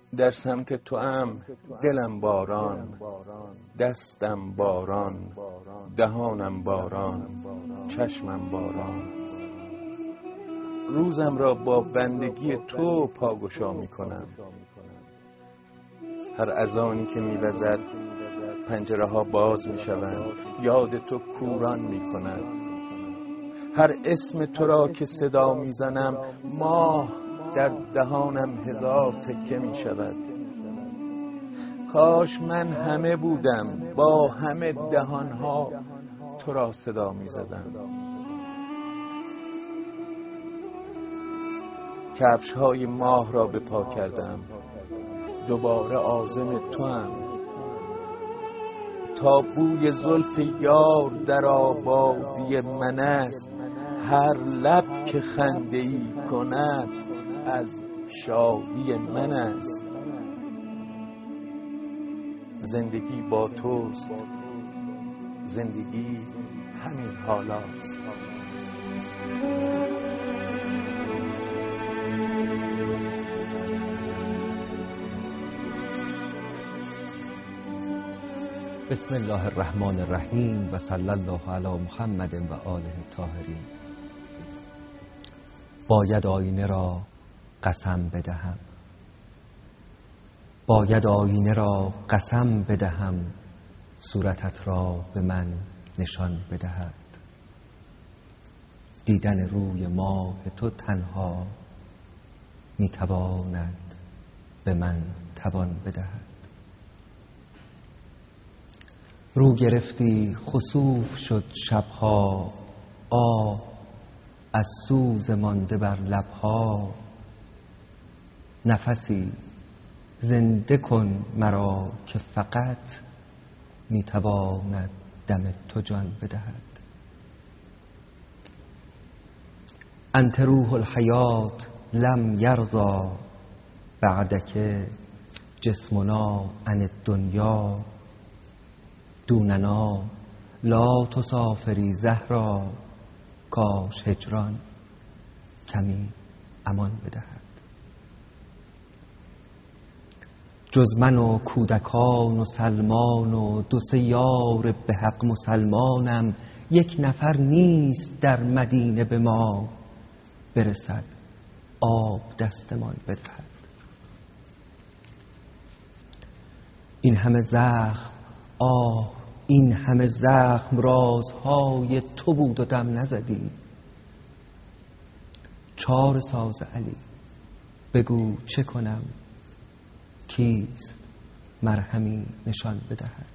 در سمت توام دلم باران، دستم باران، دهانم باران، چشمم باران. روزم را با بندگی تو پاگشا می کنم. هر اذانی که می وزد پنجره ها باز می شوند، یاد تو کوران می کند. هر اسم تو را که صدا می زنم ماه در دهانم هزار تکه می شود. کاش من همه بودم با همه دهانها تو را صدا می زدم. کفش های ماه را به پا کردم، دوباره عازم توام. تا بوی زلف یار در آبادی من است، هر لب که خنده ای کند از شادی من است. زندگی با توست، زندگی همین حالاست. بسم الله الرحمن الرحیم و صلی الله علی محمد و آله الطاهرین. باید آینه را قسم بدهم، باید آینه را قسم بدهم، صورتت را به من نشان بدهد. دیدن روی ماه تو تنها میتواند به من توان بدهد. رو گرفتی خسوف شد شبها، آه از سوز مانده بر لبها. نفسی زنده کن مرا که فقط میتواند دم تو جان بدهد. انت روح الحیات لم یرضا، بعدک جسمنا عن الدنیا. دوننا لا تسافری زهرا، کاش هجران کمی امان بدهد. جز من و کودکان و سلمان و دو سه یار به حق مسلمانم، یک نفر نیست در مدینه به ما، برسد آب دستمان بدهد. این همه زخم، آه این همه زخم رازهای تو بود و دم نزدی. چار ساز علی بگو چه کنم، کیست مرهمی نشان بدهد.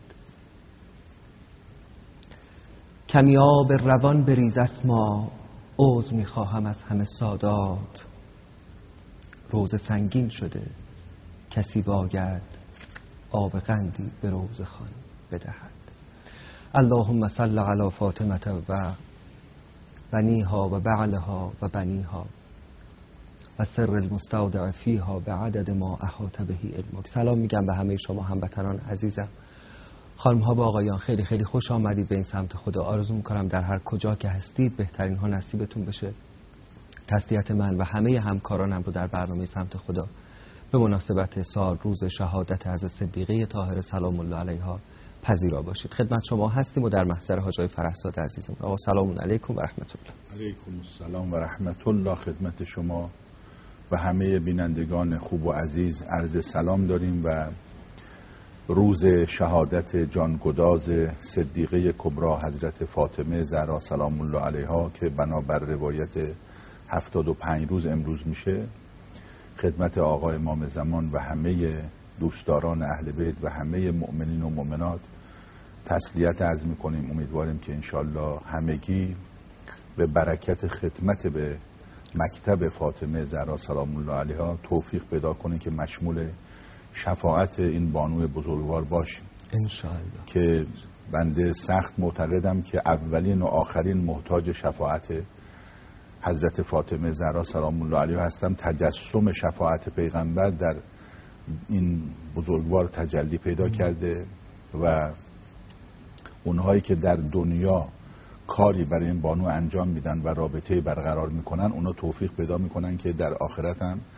کمی آب روان بریز اسما، عذر میخواهم از همه سادات. روز سنگین شده کسی باید آب قندی به روز خان بدهد. اللهم صل علی فاطمه و بنیها و بعلها و بنیها و سر المستودع فیها به عدد ما احاط به علمک. سلام میگم به همه شما هموطنان عزیزم. خانم ها و آقایان، خیلی خیلی خوش آمدید به این سمت خدا. آرزو میکنم در هر کجا که هستید بهترین ها نصیبتون بشه. تسلیت من و همه همکارانم رو در برنامه سمت خدا به مناسبت سال روز شهادت حضرت صدیقه طاهره سلام الله علیها پذیرا باشید. خدمت شما هستیم و در محضر حاج آقای فرهزاد عزیزم. آقا سلام علیکم و رحمت الله. علیکم السلام و رحمت الله. خدمت شما و همه بینندگان خوب و عزیز عرض سلام داریم و روز شهادت جانگداز صدیقه کبری حضرت فاطمه زهرا سلام الله علیها که بنابر روایت 75 روز امروز میشه، خدمت آقا امام زمان و همه دوستداران اهل بیت و همه مؤمنین و مؤمنات تسلیت عرض میکنیم. امیدواریم که انشالله همگی به برکت خدمت به مکتب فاطمه زهرا سلام الله علیها توفیق پیدا کنیم که مشمول شفاعت این بانوی بزرگوار باشیم انشالله. که بنده سخت معتقدم که اولین و آخرین محتاج شفاعت حضرت فاطمه زهرا سلام الله علیها هستم. تجسم شفاعت پیغمبر در این بزرگوار تجلی پیدا کرده و اونهایی که در دنیا کاری برای این بانو انجام میدن و رابطه برقرار میکنن، اونا توفیق پیدا میکنن که در آخرت هم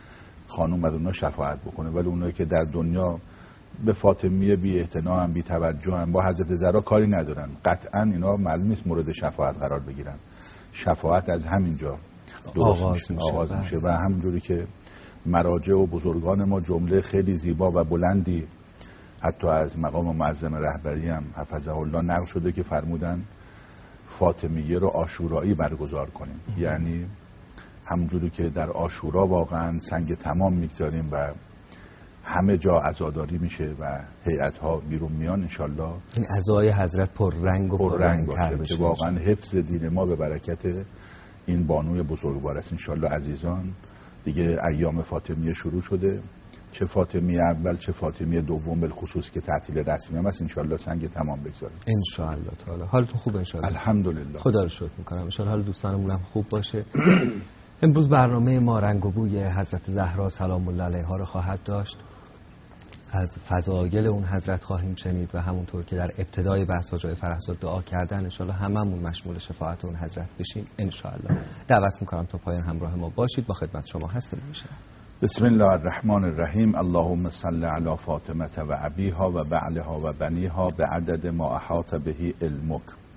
خانوم از اونا شفاعت بکنه، ولی اونایی که در دنیا به فاطمیه بی اعتنا هم بی توجه هم با حضرت زهرا کاری ندارن، قطعا اینا معلوم نیست مورد شفاعت قرار بگیرن. شفاعت از همینجا آغاز میشه و همونجوری که مراجع و بزرگان ما جمله خیلی زیبا و بلندی حتی از مقام معظم رهبری هم حفظه الله نقل شده که فرمودن فاطمیه رو عاشورایی برگزار کنیم. یعنی همونجوری که در عاشورا واقعا سنگ تمام میگذاریم و همه جا عزاداری میشه و هیئت‌ها بیرون میان، انشالله این عزای حضرت پررنگ و پررنگ باشه که واقعا حفظ دین ما به برکت این بانوی بزرگوار است. انشالله عزیزان دیگه ایام فاطمیه شروع شده، چه فاطمیه اول چه فاطمیه دوم، بالخصوص که تعطیل رسمی هم است، انشالله سنگ تمام بگذاریم انشالله تعالی. حالتون خوبه انشالله؟ الحمدلله، خدا رو شکر میکنم. انشالله حال دوستانمون هم خوب باشه. امروز برنامه ما رنگ و بوی حضرت زهرا سلام الله علیها رو خواهد داشت. از فضایل اون حضرت خواهیم شنید و همونطور که در ابتدای بحث جای فرحزاد دعا کردن انشالله هممون مشمول شفاعت اون حضرت بشیم انشالله. دعوت میکنم تا پایان همراه ما باشید. با خدمت شما هستیم میشه. بسم الله الرحمن الرحیم. اللهم صل علی فاطمه و ابیها و بعلها و بنیها به عدد ما احاط بهی علمک.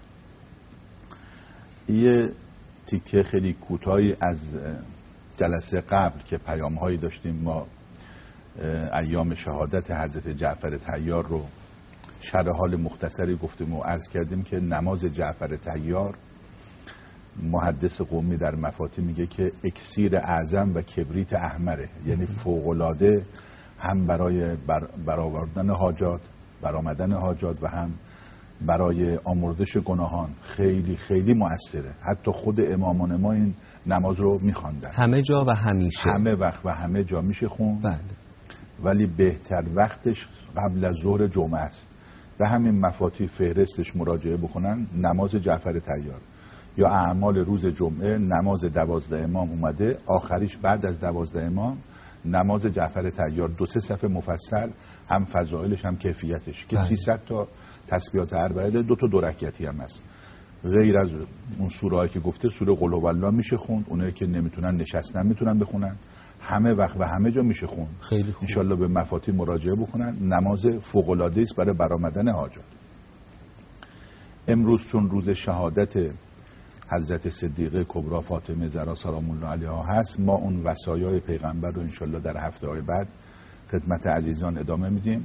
یه تیکه خیلی کوتاهی از جلسه قبل که پیام‌هایی داشتیم، ما ایام شهادت حضرت جعفر طیار رو شرح حال مختصری گفتیم و عرض کردیم که نماز جعفر طیار محدث قومی در مفاتیح میگه که اکسیر اعظم و کبریت احمره، یعنی فوق‌العاده هم برای برآوردن حاجات، برآمدن حاجات و هم برای آمرزش گناهان خیلی خیلی مؤثره. حتی خود امامان ما این نماز رو میخواندن همه جا و همیشه، همه وقت و همه جا میشه خوند. بله. ولی بهتر وقتش قبل از ظهر جمعه است. به همین مفاتیح فهرستش مراجعه بکنن. نماز جعفر طیار یا اعمال روز جمعه، نماز 12 امام اومده، آخریش بعد از 12 امام نماز جعفر طیار، 2-3 صفحه مفصل، هم فضائلش هم کیفیتش که 300 تا تسبیحات اربعه، 2 تا 2 رکعتی هم هست. غیر از اون سوره‌ای که گفته سوره قل هوالله میشه خوند. اونایی که نمیتونن نشستن میتونن بخونن. همه وقت و همه جا میشه خوند. خیلی خوب. انشالله به مفاتیح مراجعه بکنن. نماز فوق‌العاده است برای برآمدن حاجات. امروز چون روز شهادت حضرت صدیقه کبری فاطمه زهرا سلام الله علیها هست، ما اون وصایای پیغمبر رو انشالله در هفته‌های بعد خدمت عزیزان ادامه میدیم.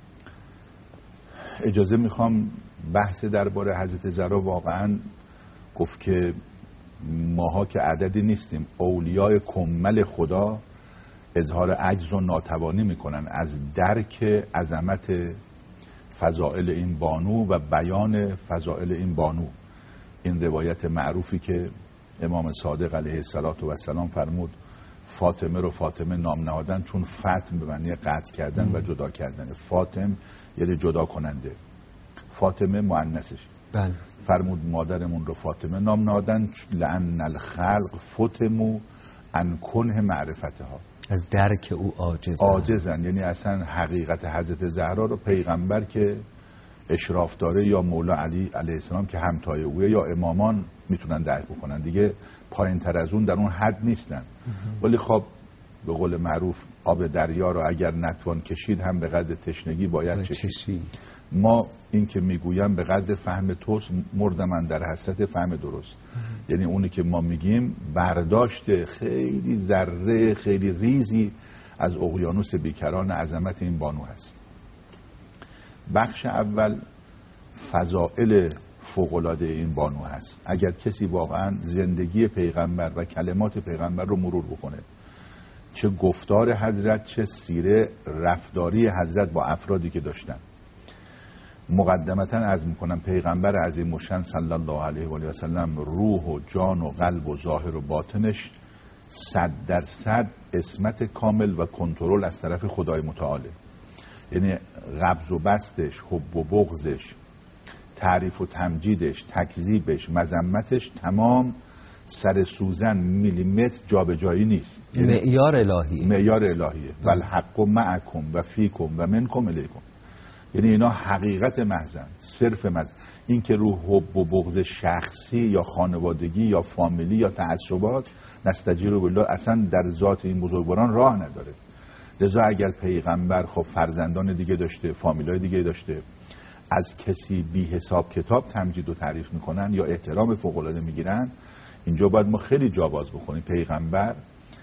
اجازه میخوام بحث درباره حضرت زهرا، واقعا گفت که ماها که عددی نیستیم، اولیای کمل خدا اظهار عجز و ناتوانی میکنن از درک عظمت فضائل این بانو و بیان فضائل این بانو. این روایت معروفی که امام صادق علیه السلام فرمود فاطمه رو فاطمه نام نهادن چون فتم به معنی قطع کردن و جدا کردن. فاطم یعنی جدا کننده، فاطمه مؤنثش. بله. فرمود مادرمون رو فاطمه نام نهادن لأن الخلق فتموا عن کنه معرفتها، از درک او عاجزن. یعنی اصلا حقیقت حضرت زهرا رو پیغمبر که اشراف داره یا مولا علی علیه السلام که همتای اوه یا امامان میتونن درک بکنن، دیگه پایین تر از اون در اون حد نیستن. ولی خب به قول معروف آب دریا رو اگر نتوان کشید هم به قدر تشنگی باید چشید. ما این که میگویم به قدر فهم توست، مرد من در حسرت فهم درست. یعنی اونی که ما میگیم برداشت خیلی ذره خیلی ریزی از اقیانوس بیکران عظمت این بانو هست. بخش اول فضائل فوق‌العاده این بانو هست. اگر کسی واقعا زندگی پیغمبر و کلمات پیغمبر رو مرور بکنه، چه گفتار حضرت چه سیره رفتاری حضرت با افرادی که داشتن، مقدمتا عرض میکنم پیغمبر عظیم الشأن صلی الله علیه و آله و سلم روح و جان و قلب و ظاهر و باطنش 100% عصمت کامل و کنترل از طرف خدای متعاله. یعنی قبض و بستش، حب و بغضش، تعریف و تمجیدش، تکذیبش، مذمتش تمام سر سوزن میلیمتر جابجایی نیست. معیار الهیه. معیار الهیه. والحق معکم و فیکم و منکم الیکم. یعنی اینا حقیقت محضن، صرف محضن. این که رو حب و بغض شخصی یا خانوادگی یا فامیلی یا تعصبات نستجیر بالله اصلا در ذات این بزرگواران راه نداره. لذا اگر پیغمبر خب فرزندان دیگه داشته، فامیلای دیگه داشته، از کسی بی حساب کتاب تمجید و تعریف میکنن یا احترام فوق العاده میگیرن، اینجا باید ما خیلی جا باز بکنیم. پیغمبر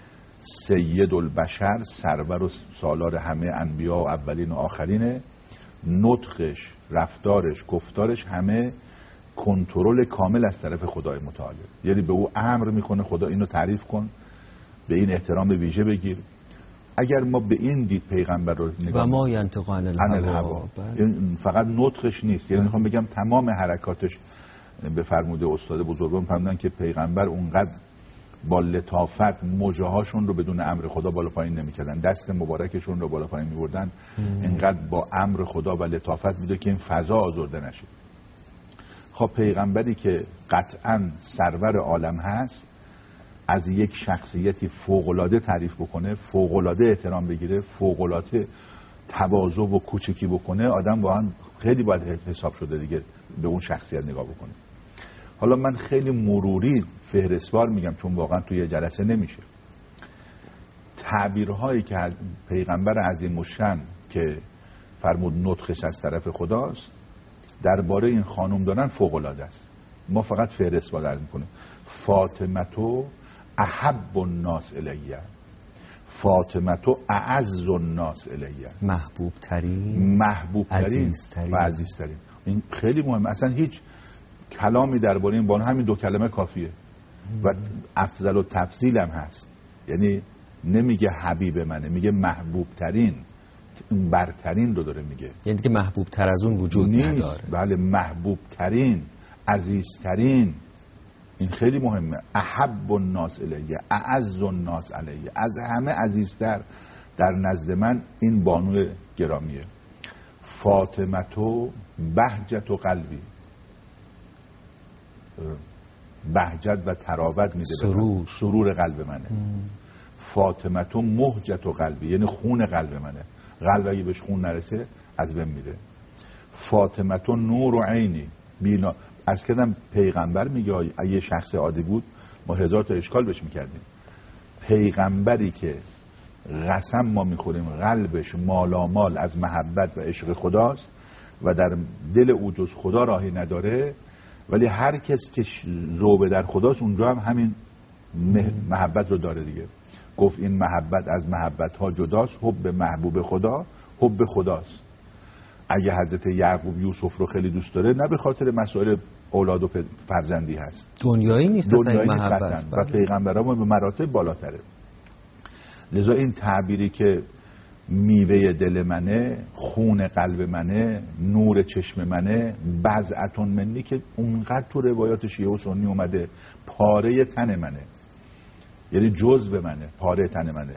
سید البشر، سرور و سالار همه انبیا و اولین و آخرینه. نطقش، رفتارش، گفتارش همه کنترل کامل از طرف خدای متعال. یعنی به او امر میکنه خدا اینو تعریف کن، به این احترام ویژه بگیر. اگر ما به این دید پیغمبر رو نگاه و ما ینطق عن الهوا، فقط نطقش نیست، یعنی میخوام بگم تمام حرکاتش به فرموده استاد بزرگان فرمودن که پیغمبر اونقدر با لطافت مژه‌هاشون رو بدون امر خدا بالا پایین نمی‌کردن، دست مبارکشون رو بالا پایین می‌بردن، اینقدر با امر خدا و لطافت میده که این فضا آزرده نشه. خب پیغمبری که قطعاً سرور عالم هست، از یک شخصیتی فوق‌العاده تعریف بکنه، فوق‌العاده احترام بگیره، فوق‌العاده تواضع و کوچکی بکنه، آدم واقعا خیلی باید حساب شده دیگه به اون شخصیت نگاه بکنه. حالا من خیلی مروری فهرستوار میگم چون واقعا توی جلسه نمیشه. تعبیرهایی که پیغمبر عظیم الشأن که فرمود نطقش از طرف خداست درباره این خانم دارن فوق‌العاده است. ما فقط فهرستوار عرض میکنیم. فاطمه احب الناس الیه، فاطمه اعز الناس الیه، محبوب ترین و عزیزترین. این خیلی مهمه. اصلا هیچ کلامی درباره این بانو همین دو کلمه کافیه و افضل و تفضیل هم هست. یعنی نمیگه حبیب منه، میگه محبوب ترین، برترین رو داره میگه. یعنی دیگه محبوب تر از اون وجود نداره. بله، محبوب ترین، عزیز ترین. این خیلی مهمه. احب الناس الیه، اعز الناس علیه، از همه عزیزتر در نزد من این بانو گرامیه. فاطمه بهجت و قلبی، بهجت و تراوت میده، سرور قلب منه. فاطمه مهجت و قلبی، یعنی خون قلب منه. قلب اگه بهش خون نرسه از بین میره. فاطمه نور و عینی، بینا. عرض کردم پیغمبر میگه اگه شخص عادی بود ما هزار تا اشکال بهش میکردیم. پیغمبری که قسم ما میخوریم قلبش مالامال از محبت و عشق خداست و در دل او جز خدا راهی نداره، ولی هر کس که ذوب در خداست اونجا هم همین محبت رو داره دیگه. گفت این محبت از محبت ها جداست، حب محبوب خدا حب خداست. اگه حضرت یعقوب یوسف رو خیلی دوست داره نه به خاطر مسائل اولاد و فرزندی هست، دنیایی نیست، دنیایی محبت و پیغمبران به مراتب بالاتره. لذا این تعبیری که میوه دل منه، خون قلب منه، نور چشم منه، بضعتون منی، که اونقدر تو روایات شیعه و سنی اومده پاره تن منه، یعنی جزء منه، پاره تن منه،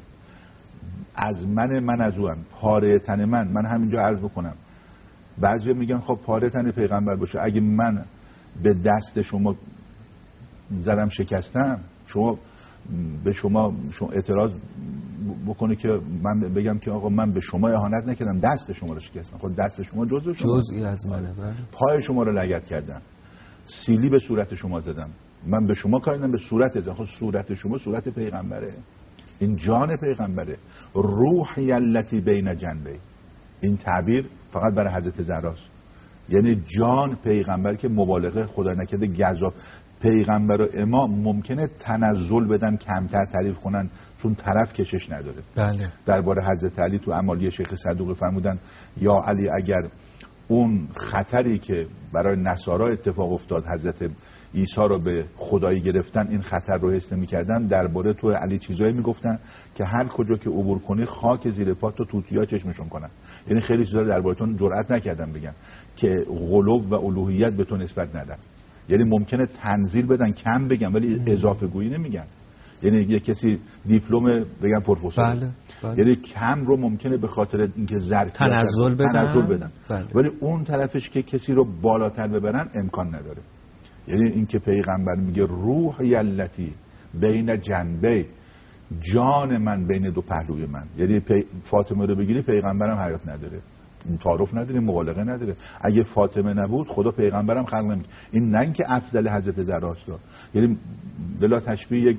از من از او هم پاره تن من همینجا عرض بکنم. بعضی میگن خب پاره تن پیغمبر باشه، اگه من به دست شما زدم شکستم، شما به شما اعتراض بکنه که من بگم که آقا من به شما اهانت نکردم، دست شما رو شکستم. خب دست شما جزئی از منه. پای شما رو لگد کردم، سیلی به صورت شما زدم، من به شما کاری ندارم، به صورت زدم. خب صورت شما صورت پیغمبره، این جان پیغمبره. روحی التی بین جنبی، این تعبیر فقط برای حضرت زهراست. یعنی جان پیغمبر که مبالغه خدا نکرده گزاف. پیغمبر و امام ممکنه تنزل بدن، کمتر تعریف کنن چون طرف کشش نداره. بله. درباره حضرت علی تو اعمالی شیخ صدوق فرمودن یا علی اگر اون خطری که برای نصارا اتفاق افتاد حضرت عیسی رو به خدایی گرفتن، این خطر رو حس نمی‌کردن، درباره تو علی چیزایی میگفتن که هر کجا که عبور کنی خاک زیر پات تو توتیا چشمشون کنن. یعنی خیلی چیزا درباره‌تون جرئت نکردن بگن که غلو و الوهیت به تو نسبت ندن. یعنی ممکنه تنزیل بدن، کم بگن ولی اضافه گویی نمیگن. یعنی یه کسی دیپلم بگن پروفسور. بله. یعنی کم رو ممکنه به خاطر اینکه ظرفیت تنزل بدن. بله. ولی اون طرفش که کسی رو بالاتر ببرن امکان نداره. یعنی اینکه پیغمبر میگه روح یلتی بین جنبی، جان من بین دو پهلوی من. یعنی فاطمه رو بگیری پیغمبرم حیات نداره، تعارف نداره، مبالغه نداره. اگه فاطمه نبود خدا پیغمبرم خلق نمی‌کرد. این نه اینکه افضل حضرت زهراست، یعنی بلا تشبیه یک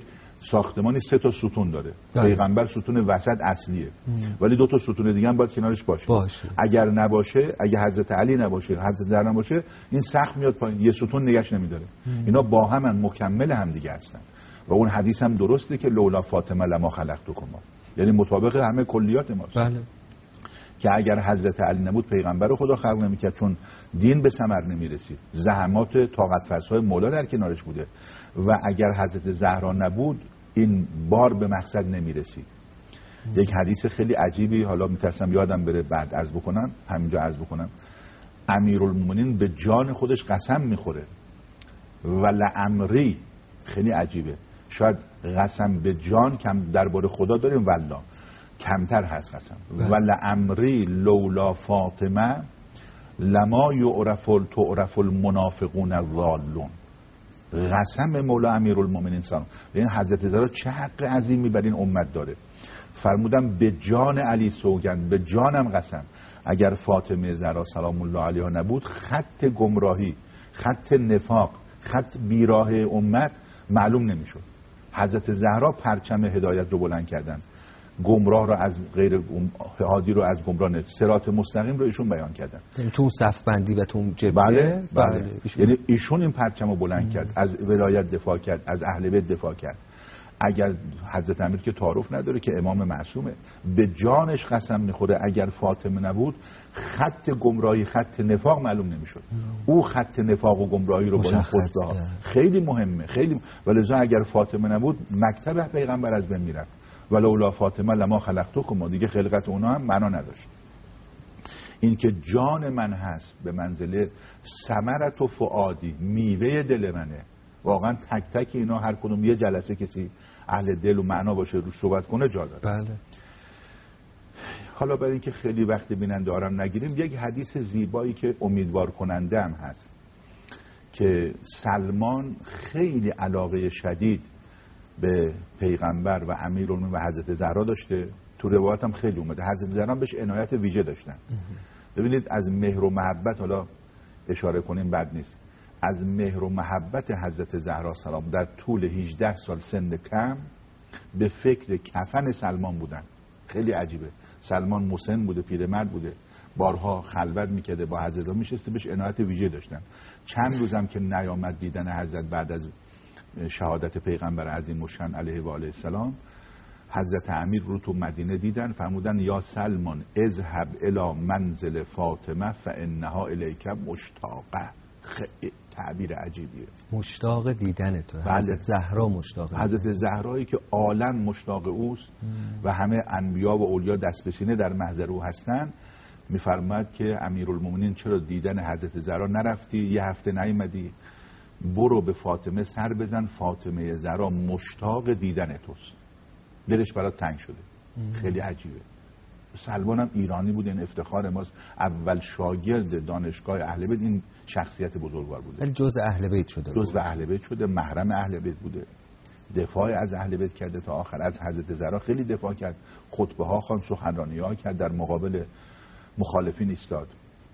ساختمانی 3 تا ستون داره. بله. پیغمبر ستون وسط اصلیه ولی 2 تا ستون دیگه هم باید کنارش باشه. اگر نباشه، اگه حضرت علی نباشه، حضرت زهرا نباشه، این سقف میاد پایین، یه ستون نگهش نمیداره. اینا با هم مکمل هم دیگه هستن. و اون حدیث هم درسته که لولا فاطمه لما خلقتکم، یعنی مطابق همه کلیات ماست. بله. که اگر حضرت علی نبود پیغمبر رو خدا خلق نمی‌کرد، چون دین به ثمر نمی‌رسید. زحمات طاقت فرسای مولا در کنارش بوده. و اگر حضرت زهرا نبود این بار به مقصد نمی‌رسید. یک حدیث خیلی عجیبی، حالا میترسم یادم بره بعد عرض بکنم، همینجا عرض بکنم. امیرالمومنین به جان خودش قسم میخوره و لعمری، خیلی عجیبه. شاید قسم به جان کم درباره خدا داریم، والله کمتر هست قسم. و لعمری لولا فاطمه لما تعرف المنافقون الضالون. قسم مولا امیرالمومنین سلام، این حضرت زهرا چه حق عظیمی بر این امت داره. فرمودم به جان علی سوگند، به جانم قسم، اگر فاطمه زهرا سلام الله علیها نبود، خط گمراهی، خط نفاق، خط بیراه امت معلوم نمیشد. حضرت زهرا پرچم هدایت رو بلند کردن، گمراه رو از غیر هادی رو از گمراه، صراط مستقیم رو ایشون بیان کردن. یعنی تو صف بندی و تو جبهه. بله. یعنی ایشون این پرچم رو بلند کرد، از ولایت دفاع کرد، از اهل بیت دفاع کرد. اگر حضرت امیر که تعارف نداره که امام معصومه، به جانش قسم میخوره اگر فاطمه نبود خط گمراهی، خط نفاق معلوم نمیشد. او خط نفاق و گمراهی رو با این خطبه خیلی مهمه، خیلی. ولذا اگر فاطمه نبود مکتب پیغمبر از بین میرفت. ولولا فاطمه لما خلقتکم، دیگه خلقت اونا هم معنا نداشت. این که جان من هست به منزله ثمرت و فؤادی، میوه دل منه. واقعا تک تک اینا هر کدوم یه جلسه کسی اهل دل و معنا باشه روش صحبت کنه جا داره. بله. حالا برای اینکه خیلی وقت بیننده آرام نگیریم، یک حدیث زیبایی که امیدوار کننده هم هست که سلمان خیلی علاقه شدید به پیغمبر و امیرالمومنین و حضرت زهرا داشته. تو روایت هم خیلی اومده حضرت زهرا بهش عنایت ویژه داشتن. ببینید از مهر و محبت، حالا اشاره کنیم بد نیست، از مهر و محبت حضرت زهرا سلام در طول 18 سال سن کم به فکر کفن سلمان بودن. خیلی عجیبه. سلمان مسن بوده، پیرمرد بوده، بارها خلوت میکرده، با حضرت میشسته، بهش عنایت ویژه داشتن. چند روزم که نیامد دیدن حضرت بعد از شهادت پیغمبر عظیم الشأن علیه و آله السلام، حضرت امیر رو تو مدینه دیدن، فرمودن یا سلمان اذهب الی منزل فاطمه فانها الیک مشتاقه. خیلی تعبیر عجیبیه. مشتاق دیدن تو. حضرت زهرا مشتاق، حضرت زهرایی که عالم مشتاق اوست و همه انبیا و اولیا دست به سینه در محضر او هستن. میفرماید که امیرالمومنین چرا دیدن حضرت زهرا نرفتی، یه هفته نیومدی، برو به فاطمه سر بزن، فاطمه زهرا مشتاق دیدن توست، دلش برات تنگ شده. خیلی عجیبه. سلمان هم ایرانی بود، این افتخار ماست، اول شاگرد دانشگاه اهل بیت این شخصیت بزرگوار بوده. ولی جزء اهل بیت شده، جزء اهل بیت شده، محرم اهل بیت بوده، دفاع از اهل بیت کرده تا آخر. از حضرت زهرا خیلی دفاع کرد، خطبه ها خواند، سخنرانی ها کرد، در مقابل مخالفین ایستاد.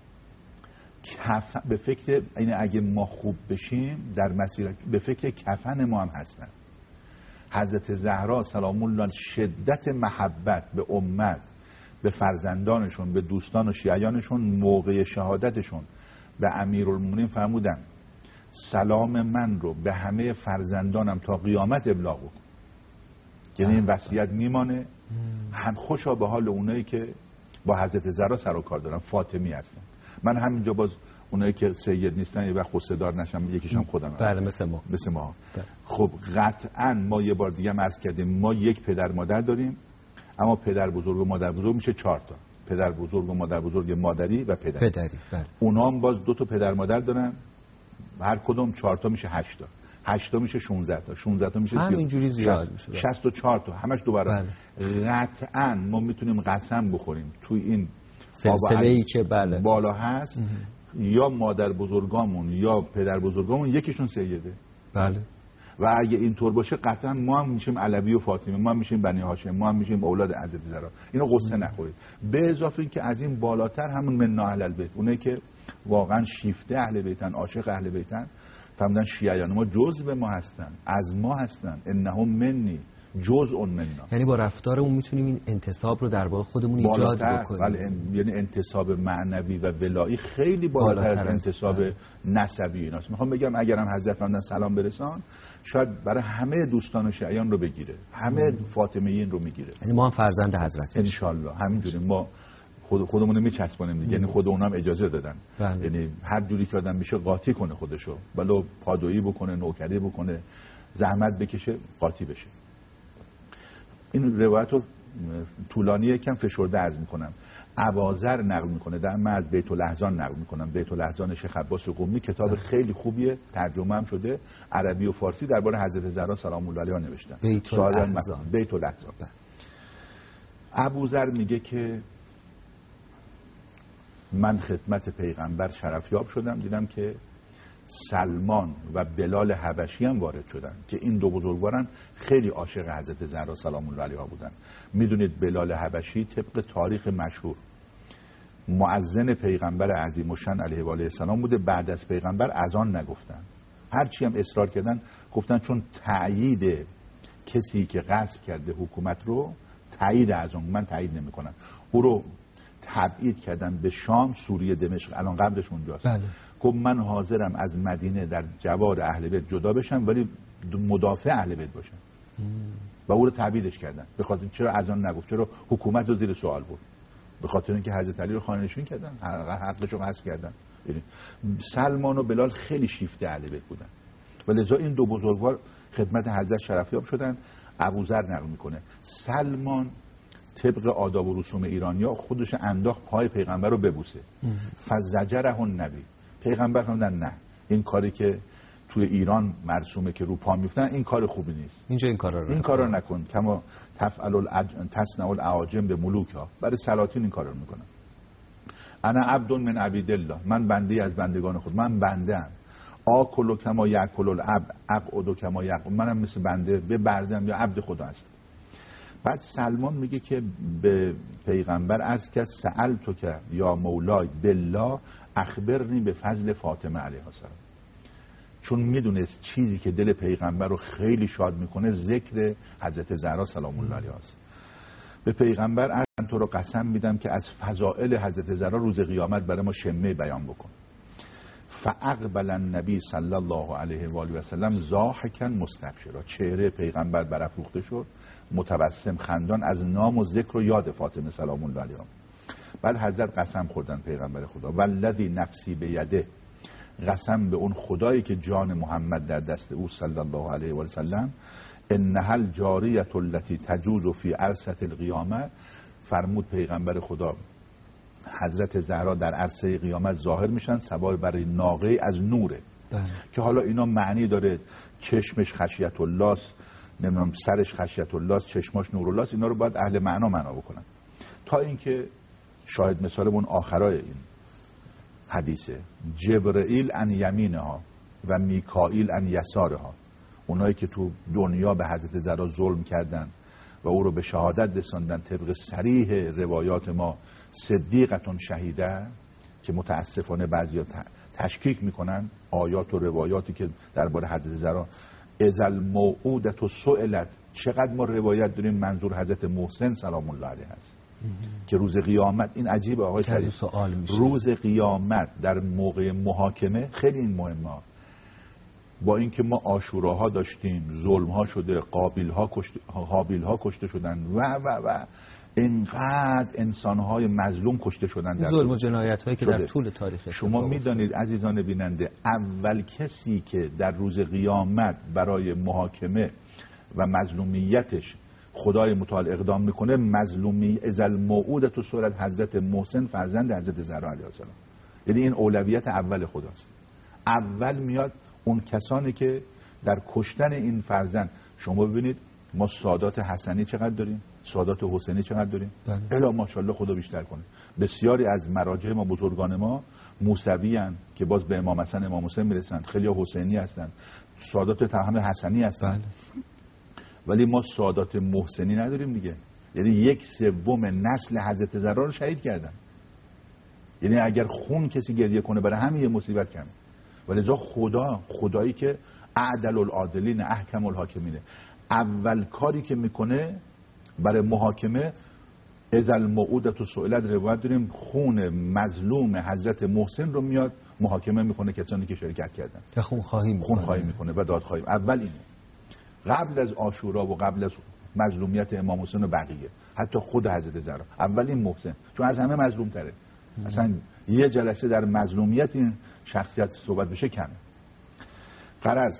به فکر این اگه ما خوب بشیم در مسیر، به فکر کفن ما هم هستن. حضرت زهرا سلام الله شدت محبت به امت، به فرزندانشون، به دوستان و شیعیانشون، موقع شهادتشون به امیرالمومنین فرمودن سلام من رو به همه فرزندانم تا قیامت ابلاغ کن. یعنی این وصیت میمانه. هم خوشا به حال اونایی که با حضرت زهرا سر و کار دارن، فاطمی هستن. من همینجا باز اونایی که سید نیستن یه وقت خصه‌دار نشم، یکیشم خودم. بله مثل ما. خب قطعا ما یه بار دیگه عرض کردیم ما یک پدر مادر داریم، اما پدر بزرگ و مادر بزرگ میشه 4 تا. پدر بزرگ و مادر بزرگ مادری و پدری. بله. اونا هم باز 2 تا پدر مادر دارن، هر کدوم 4 تا میشه 8 تا. 8 تا میشه 16 تا. 16 تا میشه 30. همینجوری زیاد میشه. 64 تا. همش دوباره. قطعا ما میتونیم قسم بخوریم توی این سلسله‌ای که بله بالا هست یا مادر بزرگامون یا پدر بزرگامون یکیشون سیده. بله. و اگه اینطور باشه قطعا ما هم میشیم علوی و فاطمه، ما هم میشیم بنی هاشم، ما هم میشیم اولاد حضرت زهرا. اینو قصه نخورید. به اضافه این که از این بالاتر همون من اهل البیت، اونایی که واقعا شیفته اهل بیتن، عاشق اهل بیتن، فرمودن شیعیان ما جزء ما هستن، از ما هستن، انهم منی جزء منا. یعنی با رفتارمون میتونیم این انتصاب رو در واقع خودمون ایجاد بکنیم. یعنی انتصاب معنوی و ولایی خیلی بالاتر از انتصاب نسبی ایناست. میخوام بگم اگرم حضرت فرمودن سلام برسان، شاید برای همه دوستان شیعیان رو بگیره، همه فاطمیین رو میگیره. یعنی ما هم فرزند حضرت ان شاء الله همینجوری ما خودمون رو میچسبونیم دیگه. یعنی خود اونم اجازه دادن. یعنی هر جوری که آدم میشه قاطی کنه خودشو، ولو پادویی بکنه، نوکری بکنه، زحمت بکشه، قاطی بشه. این روایت رو طولانی یکم فشرده عرض میکنم. اباذر نقل میکنه، در من از بیت الاحزان نقل میکنم. بیت الاحزان شیخ عباس قمی کتاب خیلی خوبیه، ترجمه هم شده عربی و فارسی، درباره حضرت زهرا سلام الله علیها نوشتن. بیت الاحزان. ابوذر میگه که من خدمت پیغمبر شرفیاب شدم، دیدم که سلمان و بلال حبشی هم وارد شدن که این دو بزرگواران خیلی عاشق حضرت زهرا سلام الله علیها بودن. میدونید بلال حبشی طبق تاریخ مشهور مؤذن پیغمبر عظیم الشأن علیه و آله السلام بوده. بعد از پیغمبر اذان نگفتن، هرچی هم اصرار کردن گفتن چون تأیید کسی که غصب کرده حکومت رو، تأیید اذان من تأیید نمیکنم، او رو تبعید کردن به شام، سوریه، دمشق، الان قبرش اونجاست. بله. گفت من حاضرم از مدینه در جوار اهل بیت جدا بشم ولی مدافع اهل بیت باشم. و او رو تبعیدش کردن. به خاطر چرا اذان نگفت، چرا حکومت رو زیر سوال برد؟ به خاطر اینکه حضرت علی رو خانه نشین کردن، حقش رو حذف کردن. سلمان و بلال خیلی شیفته اهل بیت بودن و لذا این دو بزرگوار خدمت حضرت شرفیاب شدن. ابوذر نقل میکنه سلمان طبق آداب و رسوم ایرانیا خودش انداخت پای پیغمبر رو ببوسه. فزجره النبی، پیغمبر فرمودن نه، این کاری که توی ایران مرسومه که رو پا میفتن این کار خوبی نیست، اینجا این کارا رو نکن. کما تصنع الاعاجم به ملوکها، برای سلاطین این کارا رو میکنن. انا عبد من عبید الله، من بنده از بندگان خود، من بنده ام. آکل کما یاکل العبد، اقعد کما یقعد، منم مثل بنده به بردم یا عبد خدا هستم. بعد سلمان میگه که به پیغمبر عرض کرد سألتو که یا مولای بالله اخبرنی به فضل فاطمه علیها السلام، چون میدونست چیزی که دل پیغمبر رو خیلی شاد میکنه ذکر حضرت زهرا سلام الله علیها است. به پیغمبر عرض تو رو قسم میدم که از فضائل حضرت زهرا روز قیامت برای ما شمه بیان بکن. فاقبل النبی صلی الله علیه و آله و سلم ضاحکا مستبشرا، چهره پیغمبر برافروخته شد، متبسم خندان از نام و ذکر و یاد فاطمه سلام الله علیها. بعد حضرت قسم خوردن پیغمبر خدا، والذی نفسی بیده، قسم به اون خدایی که جان محمد در دست او صلی الله علیه و سلم، انها الجاریه التي تجوز فی عرصه القیامه، فرمود پیغمبر خدا حضرت زهرا در عرصه قیامت ظاهر میشن سوار برای ناقه از نوره. که حالا اینا معنی داره، چشمش خشیت الله است، نمیدونم سرش خشیت الله است، چشماش نور الله است، اینا رو باید اهل معنا بکنن. تا اینکه شاید مثالمون آخرای این حدیثه، جبرئیل ان یمینها و میکائیل ان یسارها، اونایی که تو دنیا به حضرت زهرا ظلم کردن و او رو به شهادت رساندن، طبق صریح روایات ما صدیقتون شهیده، که متاسفانه بعضیا تشکیک میکنن آیات و روایاتی که درباره حضرت زهرا، اذا الموعودة سئلت، چقدر ما روایت داریم منظور حضرت محسن سلام الله علیه است که روز قیامت، این عجیبه آقای شریف، روز قیامت در موقع محاکمه خیلی این مهمه، با اینکه ما عاشوراها داشتیم، ظلمها شده، هابیلها کشته شدن و اینقدر انسانهای مظلوم کشته شدن در ظلم و جنایت هایی که در طول تاریخ شما میدانید عزیزان بیننده، اول کسی که در روز قیامت برای محاکمه و مظلومیتش خدای متعال اقدام میکنه، مظلومی اذا الموعودة سئلت، حضرت محسن فرزند حضرت زهرا علیها السلام. یعنی این اولویت اول خداست، اول میاد اون کسانی که در کشتن این فرزند. شما ببینید ما سادات حسنی چقدر داریم، سادات حسینی چقدر داریم، الا ماشاءالله خدا بیشتر کنه. بسیاری از مراجع ما، بزرگان ما موسوی ان که باز به امام حسن امام حسین میرسن، خیلی حسینی هستن، سادات همه حسنی هستن. ولی ما سادات محسنی نداریم دیگه. یعنی 1/3 نسل حضرت زهرا رو شهید کردن. یعنی اگر خون کسی گریه کنه برای همین یه مصیبت کمه. ولذا خدایی که اعدل العادلین احکم الحاکمینه، اول کاری که میکنه برای محاکمه اذا الموعودة سئلت روایت داریم خون مظلوم حضرت محسن رو میاد محاکمه میکنه کسانی که شرکت کردن، که خون خواهی میکنه و دادخواهی. اول اینه، قبل از عاشورا و قبل از مظلومیت امام حسین و بقیه، حتی خود حضرت زهرا اول این محسن، چون از همه مظلوم تره. اصلا یه جلسه در مظلومیت این شخصیت صحبت بشه کمه. غرض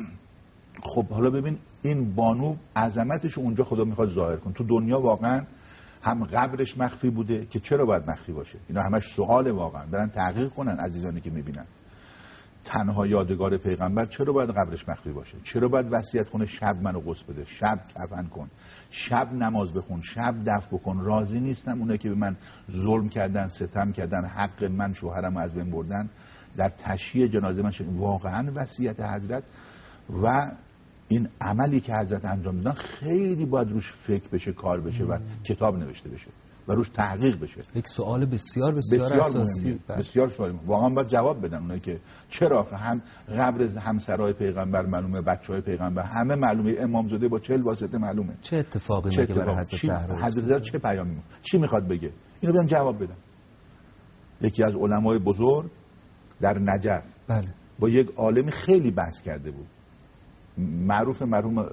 خب حالا ببین این بانو عظمتش اونجا خدا میخواد ظاهر کن. تو دنیا واقعا هم قبرش مخفی بوده که چرا باید مخفی باشه، اینا همش سوال، واقعا برن تحقیق کنن عزیزانی که میبینن. تنها یادگار پیغمبر چرا باید قبرش مخفی باشه؟ چرا باید وصیت کنه شب منو غسل بده، شب کفن کن، شب نماز بخون، شب دفن بکن؟ راضی نیستم اونایی که به من ظلم کردن، ستم کردن، حق من شوهرم از بین بردن، در تشییع جنازه من واقعا وصیت حضرت و این عملی که حضرت انجام دادن خیلی باید روش فکر بشه، کار بشه و کتاب نوشته بشه و روش تحقیق بشه. یک سوال بسیار بسیار اساسی، بسیار سوال واقعا باید جواب بدن اونایی که چرا هم قبر همسرای پیغمبر معلومه، بچهای پیغمبر همه معلومه، امامزاده با 40 واسطه معلومه. چه اتفاقی میگه برای حضرت زهرا؟ حضرت زهرا چه پیامی چی میخواد بگه؟ اینو بیان جواب بدن. یکی از علمای بزرگ در نجف بله با یک عالمی خیلی بحث کرده بود، معروف مرحوم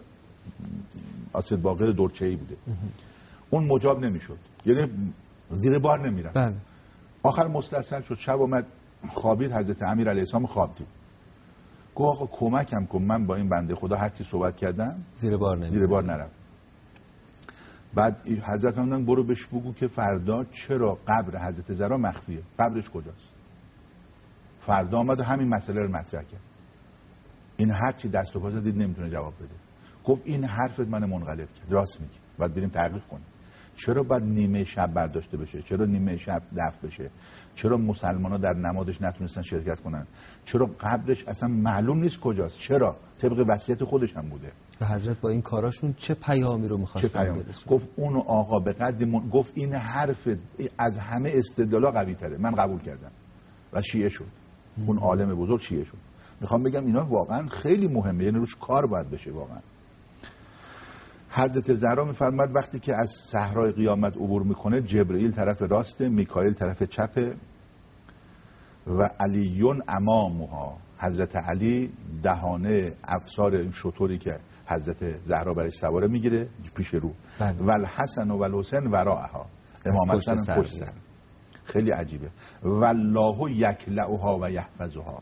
اسد باقر دورچه‌ای بوده. اون مجاب نمیشد، یعنی زیر بار نمیرفت. بله. آخر مستصل شد، شب اومد خوابید، حضرت امیر علیه السلام خواب دید. گفت آقا کمکم کن، من با این بنده خدا هر چی صحبت کردم زیر بار نرفت. بعد حضرت فرمودن برو بهش بگو که فردا چرا قبر حضرت زهرا مخفیه، قبرش کجاست. فردا آمد و همین مسئله رو مطرح کرد. این هر چی دست و پا زد دید نمیتونه جواب بده. گفت این حرفت من منقلب کرد، راست میگی، باید بریم تحقیق کنیم. چرا باید نیمه شب برداشته بشه؟ چرا نیمه شب دفن بشه؟ چرا مسلمان‌ها در نمازش نتونستن شرکت کنن؟ چرا قبرش اصلا معلوم نیست کجاست؟ چرا؟ طبق وصیت خودش هم بوده. و حضرت با این کاراشون چه پیامی رو می‌خواستن برسونن؟ گفت اون آقا به قدری گفت این حرف از همه استدلالا قوی تره، من قبول کردم و شیعه شد. اون عالم بزرگ شیعه شد. میخوام بگم اینا واقعا خیلی مهمه، یعنی روش کار باید بشه واقعا. حضرت زهرا میفرماد وقتی که از صحرای قیامت عبور میکنه، جبرئیل طرف راسته، میکائیل طرف چپه و علیون امامها، حضرت علی دهانه افسار این شطوری که حضرت زهرا برش سواره میگیره پیش رو، و الحسن و الحسین وراءها، امام حسن پشت سر. خیلی عجیبه. والله یکلعها و یحفظها،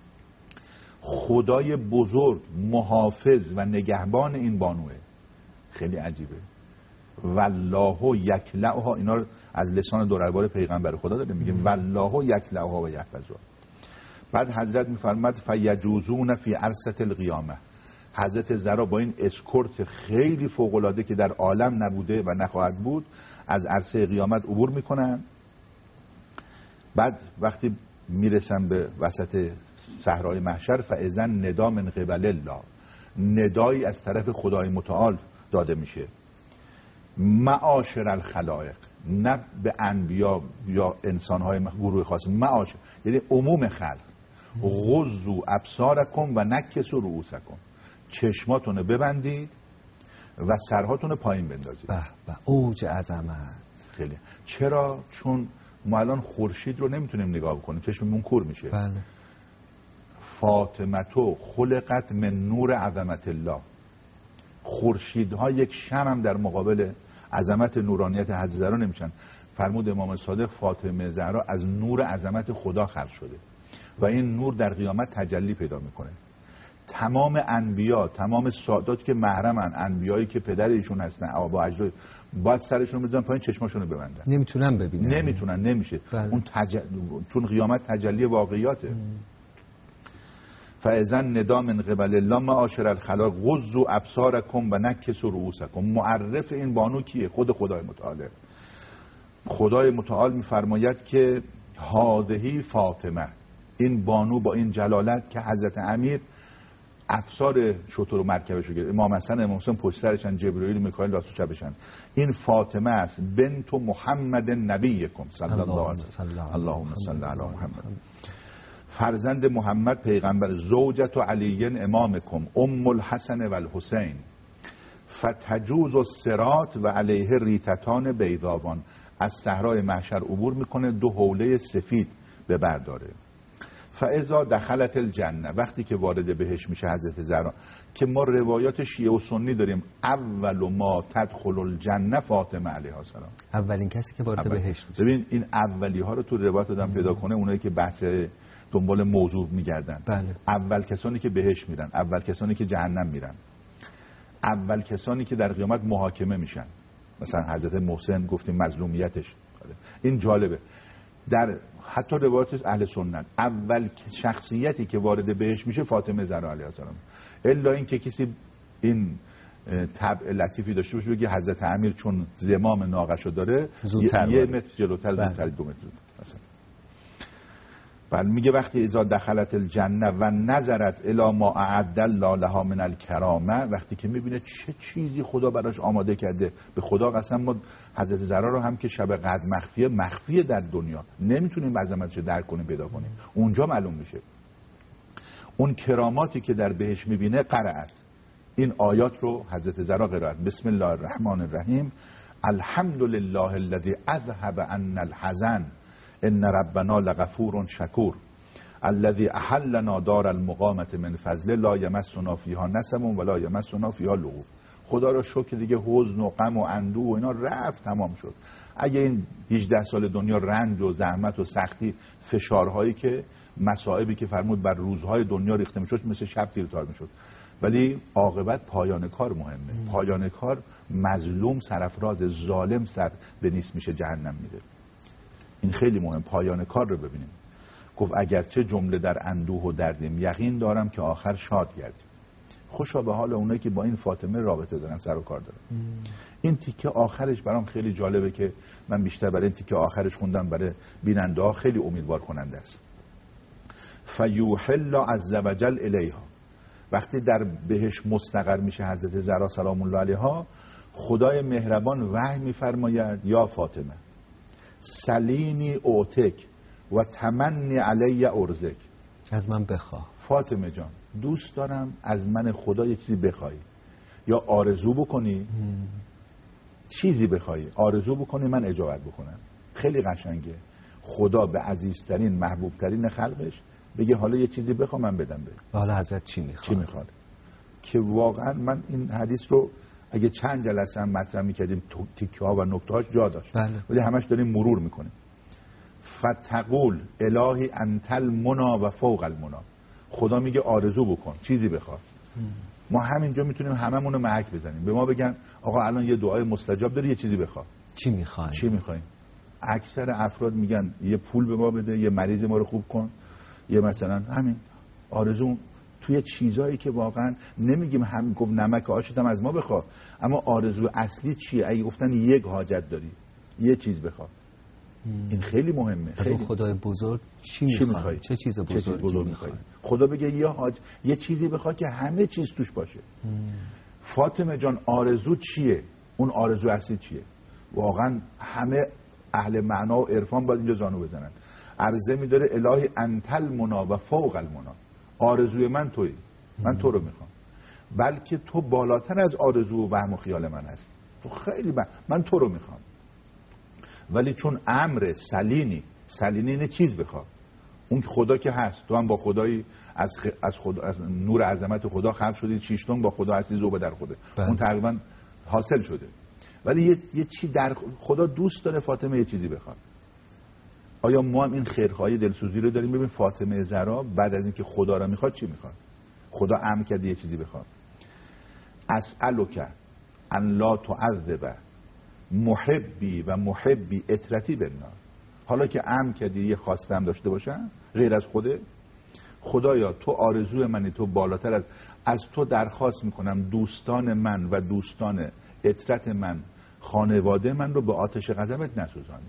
خدای بزرگ محافظ و نگهبان این بانوه. خیلی عجیبه. والله یکلعها، اینا رو از لسان دربار پیغمبر خدا داره میگه والله یکلعها و یحفظها. بعد حضرت میفرماد فیجوزون فی عرصة القیامه، حضرت زهرا با این اسکورت خیلی فوق العاده که در عالم نبوده و نخواهد بود از عرصه قیامت عبور میکنن. بعد وقتی میرسن به وسط صحرای محشر، فاذا ندا من قبل الله، ندایی از طرف خدای متعال داده میشه، معاشر الخلائق، نه به انبیا یا انسانهای گروه خاص، معاشر یعنی عموم خلق، غضوا ابصارکم و نکسوا رؤوسکم، چشماتونو ببندید و سرهاتونو پایین بندازید. به به اوج عظمت. خیلی. چرا؟ چون ما الان خورشید رو نمیتونیم نگاه کنیم، چشممون کور میشه. بله. فاطمه خلقت من نور عظمت الله، خورشیدها یک شمع در مقابل عظمت نورانیت حضرت زهرا نمیشن. فرمود امام صادق فاطمه زهرا از نور عظمت خدا خلق شده و این نور در قیامت تجلی پیدا میکنه. تمام انبیا، تمام سادات که محرمن، انبیایی که پدر ایشون هستن، آبا اجداد، باید سرشون رو بزنن پایین، چشماشون رو ببندن. نمیتونن ببینن. نمیشه. اون چون قیامت تجلی واقعیاته. فاذا ندا من قبل الله معاشر الخلائق غضوا ابصارکم و نکسوا رؤوسکم. معرف این بانو کیه؟ خدای متعال. خدای متعال میفرماید که هذه فاطمه، این بانو با این جلالت که حضرت امیر افسار شطور و مرکبش رو گرفت، امام حسن امام حسین پشت سرشن، جبرئیل و میکائیل راست و چپشن. این فاطمه است بنت محمد نبیکم صلی الله علیه و سلم. اللهم صل علی محمد. فرزند محمد پیغمبر، زوجت و علی امامکم ام الحسن و الحسین فتجوز الصراط و علیه ریتتان بیضاوان. از صحرای محشر عبور میکنه، 2 حوله سفید به بر داره. فاذا دخلت الجنه، وقتی که وارد بهشت میشه حضرت زهرا، که ما روایات شیعه و سنی داریم، اول ما تدخل الجنه فاطمه علیها السلام، اولین کسی که وارد بهشت میشه. ببین این اولی ها رو تو روایات آدم پیدا کنه، اونایی که بحث دنبال موضوع میگردن. بله. اول کسانی که بهشت میرن، اول کسانی که جهنم میرن، اول کسانی که در قیامت محاکمه میشن. مثلا حضرت محسن گفتیم مظلومیتش، این جالبه. در حتی روایات اهل سنت اول شخصیتی که وارد بهشت میشه فاطمه زهرا علیها السلام، الا این که کسی این طبع لطیفی داشته باشه بگه حضرت امیر چون زمام ناقشو داره 1 متر جلوتر، زودتر 2 متر مثلا. بله میگه وقتی اذا دخلت الجنه و نظرت الی ما اعد الله لها من الکرامه، وقتی که میبینه چه چیزی خدا براش آماده کرده. به خدا قسم ما حضرت زهرا رو هم که شب قدر مخفیه در دنیا، نمیتونیم عظمتش درک کنیم پیدا کنیم، اونجا معلوم میشه. اون کراماتی که در بهش میبینه قرأت این آیات رو حضرت زهرا قرأت. بسم الله الرحمن الرحیم الحمد لله الذی اذهب عنا الحزن ان ربنا لغفور شکور الذي احلنا دار المقامة من فضله لا یمسنا فیها نسب ولا یمسنا فیها لغوب. خدا را شکر دیگه حزن و غم و اندوه و اینا رفت، تمام شد. اگه این 18 سال دنیا رنج و زحمت و سختی، فشارهایی که مصائبی که فرمود بر روزهای دنیا ریخته میشد مثل شب تیرتار میشد، ولی عاقبت پایان کار مهمه. پایان کار مظلوم سرافراز، ظالم سر به نیست میشه، جهنم میره. این خیلی مهم، پایان کار رو ببینیم. گفت اگرچه جمله در اندوه و دردیم، یقین دارم که آخر شاد گردیم. خوشا به حال اونایی که با این فاطمه رابطه دارن، سر و کار دارن. این تیکه آخرش برام خیلی جالبه که من بیشتر برای این تیکه آخرش خوندم، برای بیننده ها خیلی امیدوار کننده است. فیوحل عز وجل الیها، وقتی در بهش مستقر میشه حضرت زهرا سلام الله علیها، خدای مهربان وحی میفرماید یا فاطمه سلینی اوتک و تمنی علی ارزک، از من بخواه. فاطمه جان دوست دارم از من خدا یه چیزی بخوایی، یا آرزو بکنی چیزی بخوایی، آرزو بکنی من اجابت بکنم. خیلی قشنگه خدا به عزیزترین محبوبترین خلقش بگه حالا یه چیزی بخوام من بدم به. حالا حضرت چی میخواد؟ که واقعا من این حدیث رو اگه چند جلسه هم مطرح میکردیم تیکه ها و نکته هاش جا داشت، ولی همش داریم مرور میکنیم. فتقول الهی انت المنا و فوق المنا، خدا میگه آرزو بکن، چیزی بخواد. ما همینجا میتونیم هممون رو محک بزنیم، به ما بگن آقا الان یه دعای مستجاب داری، یه چیزی بخواد. چی میخواین؟ اکثر افراد میگن یه پول به ما بده، یه مریض ما رو خوب کن، یه مثلا همین آرزو توی چیزایی که واقعا نمیگیم هم گفت نمک آشت هم از ما بخواد، اما آرزو اصلی چیه؟ اگه گفتن یک حاجت داری، یه چیز بخواد، این خیلی مهمه. از اون خدای بزرگ چی میخوای؟ چه چیز بزرگی میخوای؟ خدا بگه یه چیزی بخواد که همه چیز توش باشه. فاطمه جان آرزو چیه؟ اون آرزو اصلی چیه؟ واقعا همه اهل معنا و عرفان باید اینجا زانو بزنن. عرضه میداره الهی انت المنا و فوق المنا، آرزوی من تویی، من تو رو میخوام، بلکه تو بالاتر از آرزو و وهم و خیال من هست، تو خیلی من تو رو میخوام. ولی چون امر سلینی اینه چیز بخواد، اون خدا که هست، تو هم با خدایی از نور عظمت خدا خلق شدی، چیشتون با خدا هستی، ذوب در خوده، اون تقریبا حاصل شده. ولی یه چی در خدا دوست داره فاطمه یه چیزی بخواد. آیا ما هم این خیرخواهی دلسوزی رو داریم؟ ببین فاطمه زهرا بعد از اینکه خدا را میخواد چی میخواد؟ خدا امر کرده یه چیزی بخواد. اسألک ان لا تعذب محبی و محبی اطرتی بالنار. حالا که امر کردی یه خواستم داشته باشن غیر از خدایا تو آرزوی منی، تو بالاتر از تو درخواست میکنم دوستان من و دوستان اطرت من، خانواده من رو به آتش غضبت نسوزانی.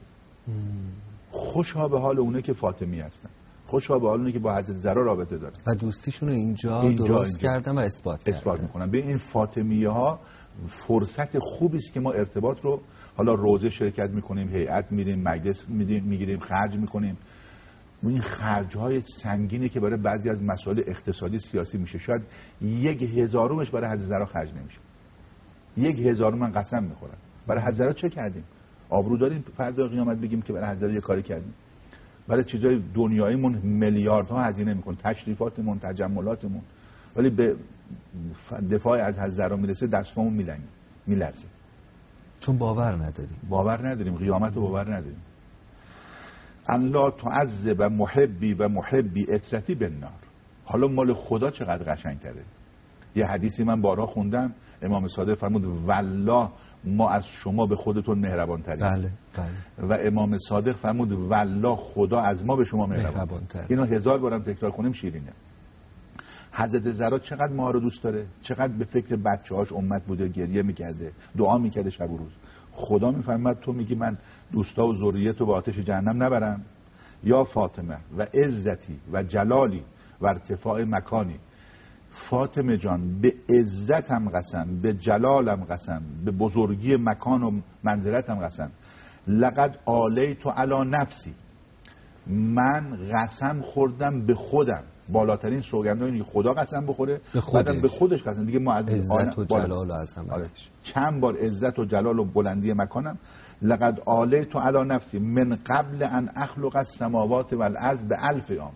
خوشا به حال اونه که فاطمی هستن، خوشا به حال اونه که با حضرت زهرا رابطه دارن و دوستیشون رو اینجا درست کردن و اثبات میکنن. به این فاطمیه ها فرصت خوبی است که ما ارتباط رو، حالا روزه شرکت میکنیم، هیئت میریم، مجلس میگیریم، خرج میکنیم، این خرج‌های سنگینی که برای بعضی از مسائل اقتصادی سیاسی میشه، شاید 1/1000 برای حضرت زهرا خرج نمیشه. 1/1000 من قسم میخورم. برای حضرت زهرا چه کردیم؟ آبرو داریم فردا قیامت بگیم که برای حضرت زهرا یه کاری کردیم؟ برای چیزای دنیاییمون میلیاردها هزینه میکنیم، تشریفاتمون، تجملاتمون، ولی به دفاع از حضرت زهرا میرسه دستامون میلرزه. چون باور نداریم. قیامت رو باور نداریم. ان لا تعذب محبی و محبی اطرتی بالنار. حالا مال خدا چقدر قشنگ‌تره. یه حدیثی من بارها خوندم، امام صادق فرمود والله ما از شما به خودتون مهربان تریم. بله. و امام صادق فرمود والله خدا از ما به شما مهربان تر. اینو 1000 بارم تکرار کنیم شیرینه. حضرت زهرا چقدر ما رو دوست داره، چقدر به فکر بچه‌هاش امت بوده، گریه میکرده، دعا میکرده شب و روز. خدا میفرماد تو میگی من دوستا و ذریت رو به آتش جهنم نبرم؟ یا فاطمه و عزتی و جلالی و ارتفاع مکانی، فاطمه جان به عزتم قسم، به جلالم قسم، به بزرگی مکان و منزلتم قسم، لقد آلیت علی نفسی، من قسم خوردم به خودم. بالاترین سوگند اینه که خدا قسم بخوره، بعدم به خودش قسم. دیگه ما از عزت و جلال و عظمتش، چند بار عزت و جلال و بلندی مکانم. لقد آلیت علی نفسی من قبل ان اخلق السماوات والارض ب1000 عام.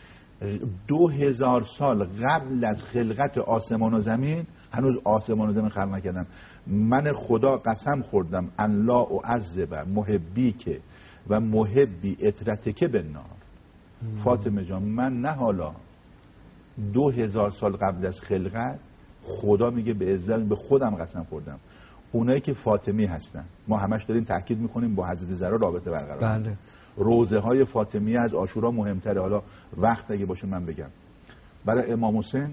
2000 سال قبل از خلقت آسمان و زمین، هنوز آسمان و زمین خلق نکردم، من خدا قسم خوردم ان لا اعذب محبی که و محبی اطرتک بالنار. فاطمه جان من نه حالا 2000 سال قبل از خلقت خدا میگه به عزت به خودم قسم خوردم. اونایی که فاطمی هستن، ما همش داریم تاکید میکنیم با حضرت زهرا رابطه برقرار. بله. روزه های فاطمیه از عاشورا مهمتره. حالا وقت اگه باشه من بگم. برای امام حسین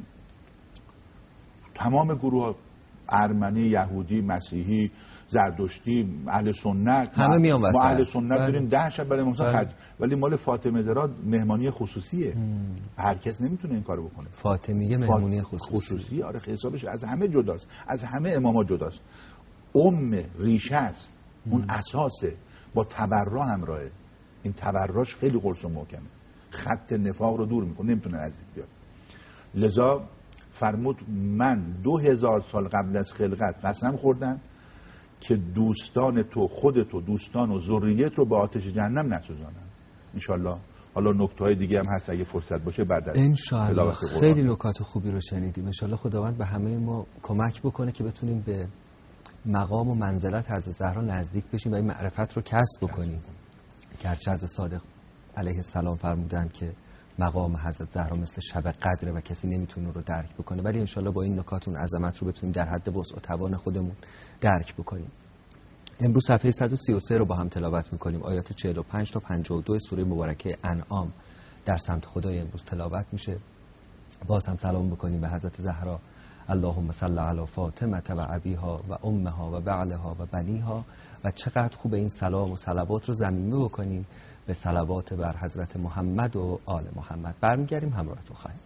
تمام گروه، ارمنی، یهودی، مسیحی، زردشتی، اهل سنت، همه میان وسط. ما اهل سنت داریم 10 شب برای امام حسین خرج، بله. ولی مال فاطمه زهرا مهمانی خصوصیه. هر کس نمیتونه این کارو بکنه. فاطمیه مهمانی خصوصی. آره حسابش از همه جداست، از همه اماما جداست. ریشه است، اون اساسه، با تبرع همراهه. این تبرعش خیلی قرص و محکمه، خط نفاق رو دور میکنه، نمیتونه نزدیک بیاد. لذا فرمود من 2000 سال قبل از خلقت قسم خوردم که دوستان تو، خودتو، دوستان و ذریت رو به آتش جهنم نسوزانم. انشالله. حالا نکته‌های دیگه هم هست اگه فرصت باشه بعد از انشالله. خیلی نکات خوبی رو شنیدیم. انشالله خداوند به همه ما کمک بکنه که بتونیم به مقام و منزلت حضرت زهرا نزدیک بشیم و این معرفت رو کسب بکنیم. گرچه حضرت صادق علیه السلام فرمودند که مقام حضرت زهرا مثل شب قدره و کسی نمیتونه رو درک بکنه، ولی انشالله با این نکات اون عظمت رو بتونیم در حد وسع و توان خودمون درک بکنیم. امروز صفحه 133 رو با هم تلاوت میکنیم. آیات 45 تا 52 سوره مبارکه انعام در سمت خدای امروز تلاوت میشه. باز هم سلام بکنیم به حضرت زهرا. اللهم صل علی فاطمه و ابیها و امها و بعلها و بنیها. و چقدر خوب این سلام و صلوات رو ضمیمه بکنیم به صلوات بر حضرت محمد و آل محمد. برمیگردیم همراهتون خواهیم.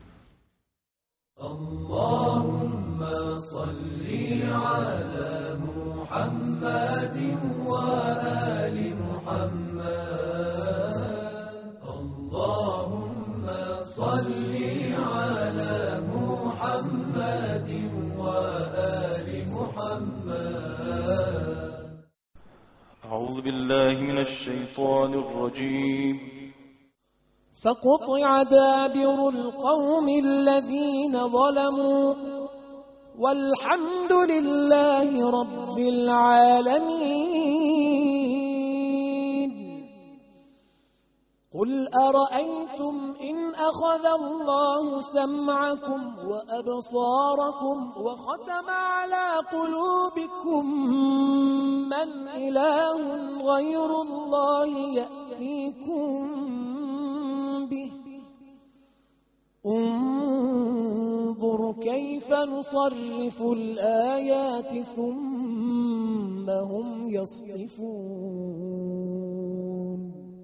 اللهم صل علی محمد و آل محمد. اللهم صل علی محمد و آل محمد. أعوذ بالله من الشيطان الرجيم. فقطع دابر القوم الذين ظلموا والحمد لله رب العالمين. قل أرأيتم إن أخذ الله سمعكم وأبصاركم وختم على قلوبكم من إله غير الله يأتيكم به. انظر كيف نصرف الآيات ثم هم يصدفون.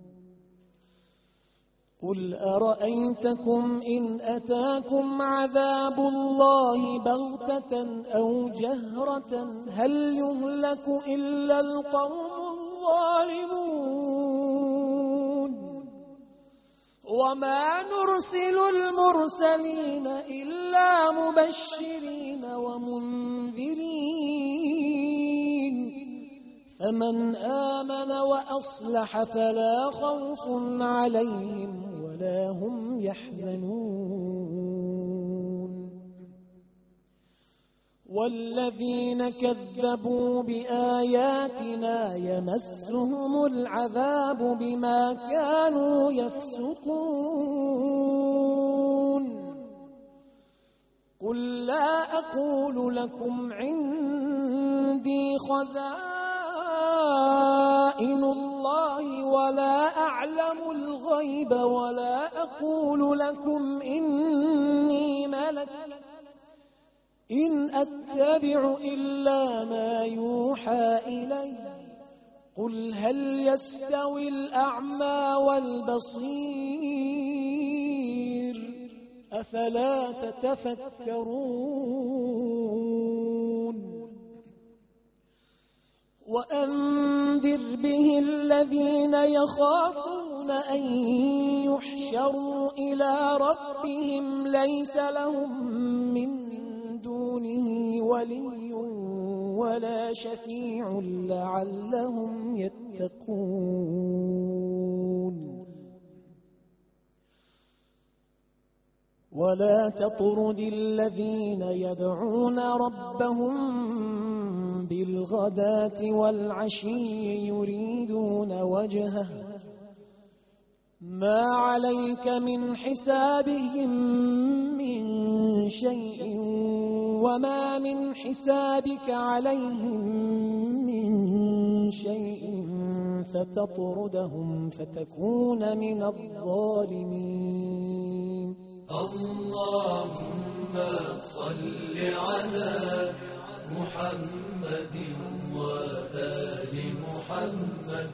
قل أرأيتكم إن أتاكم عذاب الله بغتة أو جهرة هل يهلك إلا القوم الظالمون. وما نرسل المرسلين إلا مبشرين ومنذرين فمن آمن وأصلح فلا خوف عليهم ولا هم يحزنون والذين كذبوا بآياتنا يمسهم العذاب بما كانوا يفسقون قل لا أقول لكم عندي خزائن الله ولا أعلم الغيب ولا أقول لكم إني ملك إن أتبع إلا ما يوحى إلي قل هل يستوي الأعمى والبصير أفلا تتفكرون وأنذر به الذين يخافون أن يحشروا إلى ربهم ليس لهم من دونه ولي ولا شفيع لعلهم يتقون ولا تطرد الذين يدعون ربهم بالغداة والعشي يريدون وجهه ما عليك من حسابهم من شيء وما من حسابك عليهم من شيء فتطردهم فتكون من الظالمين اللهم صل على محمد وآل محمد